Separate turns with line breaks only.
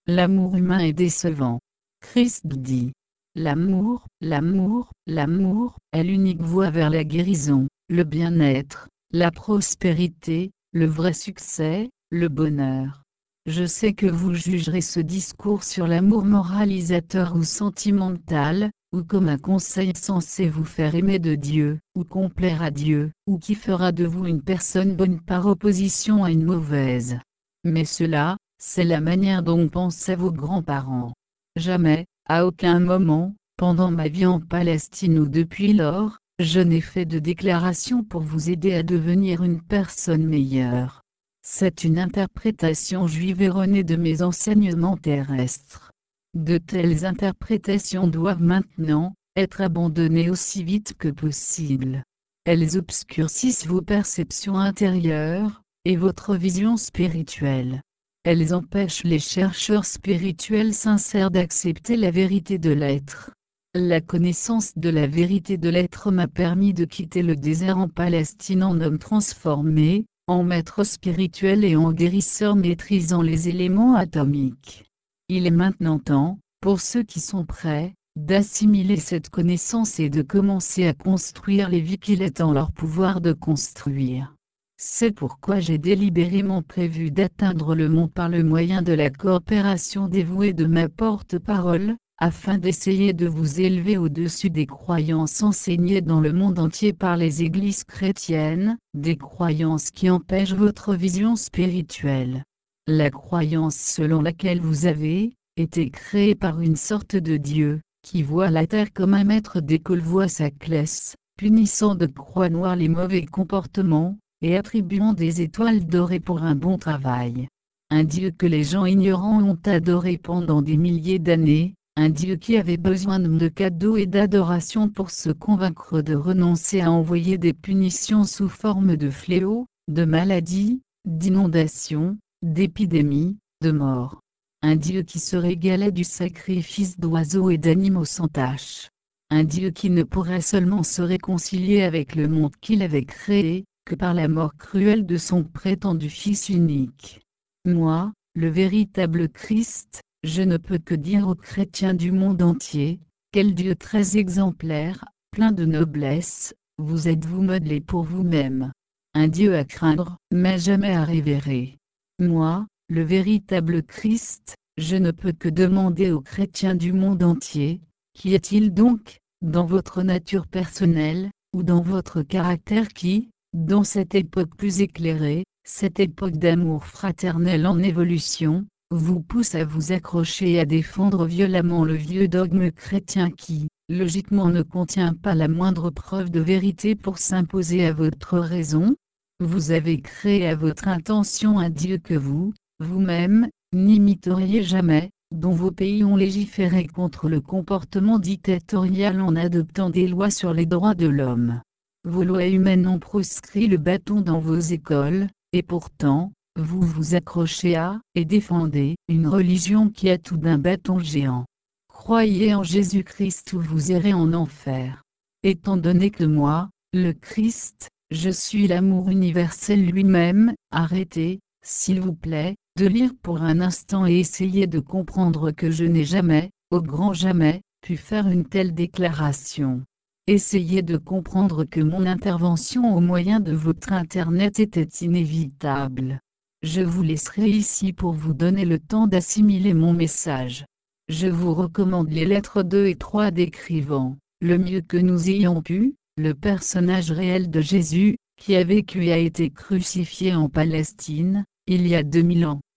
L'amour humain est décevant. Christ dit: l'amour, l'amour, l'amour est l'unique voie vers la guérison, le bien-être, la prospérité, le vrai succès, le bonheur. Je sais que vous jugerez ce discours sur l'amour moralisateur ou sentimental, ou comme un conseil censé vous faire aimer de Dieu, ou complaire à Dieu, ou qui fera de vous une personne bonne par opposition à une mauvaise. Mais cela, c'est la manière dont pensaient vos grands-parents. Jamais, à aucun moment, pendant ma vie en Palestine ou depuis lors, je n'ai fait de déclaration pour vous aider à devenir une personne meilleure. C'est une interprétation juive erronée de mes enseignements terrestres. De telles interprétations doivent maintenant être abandonnées aussi vite que possible. Elles obscurcissent vos perceptions intérieures et votre vision spirituelle. Elles empêchent les chercheurs spirituels sincères d'accepter la vérité de l'être. La connaissance de la vérité de l'être m'a permis de quitter le désert en Palestine en homme transformé, en maître spirituel et en guérisseur maîtrisant les éléments atomiques. Il est maintenant temps, pour ceux qui sont prêts, d'assimiler cette connaissance et de commencer à construire les vies qu'il est en leur pouvoir de construire. C'est pourquoi j'ai délibérément prévu d'atteindre le mont par le moyen de la coopération dévouée de ma porte-parole, afin d'essayer de vous élever au-dessus des croyances enseignées dans le monde entier par les églises chrétiennes, des croyances qui empêchent votre vision spirituelle. La croyance selon laquelle vous avez été créé par une sorte de Dieu, qui voit la terre comme un maître d'école voit sa classe, punissant de croix noire les mauvais comportements, et attribuant des étoiles dorées pour un bon travail. Un Dieu que les gens ignorants ont adoré pendant des milliers d'années, un Dieu qui avait besoin de cadeaux et d'adoration pour se convaincre de renoncer à envoyer des punitions sous forme de fléaux, de maladies, d'inondations, d'épidémies, de morts. Un Dieu qui se régalait du sacrifice d'oiseaux et d'animaux sans tache. Un Dieu qui ne pourrait seulement se réconcilier avec le monde qu'il avait créé, que par la mort cruelle de son prétendu Fils unique. Moi, le véritable Christ, je ne peux que dire aux chrétiens du monde entier, quel Dieu très exemplaire, plein de noblesse, vous êtes vous modelé pour vous-même. Un Dieu à craindre, mais jamais à révérer. Moi, le véritable Christ, je ne peux que demander aux chrétiens du monde entier, qu'y a-t-il donc, dans votre nature personnelle, ou dans votre caractère qui, dans cette époque plus éclairée, cette époque d'amour fraternel en évolution, vous pousse à vous accrocher et à défendre violemment le vieux dogme chrétien qui, logiquement ne contient pas la moindre preuve de vérité pour s'imposer à votre raison? Vous avez créé à votre intention un Dieu que vous, vous-même, n'imiteriez jamais, dont vos pays ont légiféré contre le comportement dictatorial en adoptant des lois sur les droits de l'homme. Vos lois humaines ont proscrit le bâton dans vos écoles, et pourtant, vous vous accrochez à, et défendez, une religion qui a tout d'un bâton géant. Croyez en Jésus-Christ ou vous irez en enfer. Étant donné que moi, le Christ, je suis l'amour universel lui-même, arrêtez, s'il vous plaît, de lire pour un instant et essayez de comprendre que je n'ai jamais, au grand jamais, pu faire une telle déclaration. Essayez de comprendre que mon intervention au moyen de votre Internet était inévitable. Je vous laisserai ici pour vous donner le temps d'assimiler mon message. Je vous recommande les lettres 2 et 3 décrivant, le mieux que nous ayons pu, le personnage réel de Jésus, qui a vécu et a été crucifié en Palestine, il y a 2000 ans.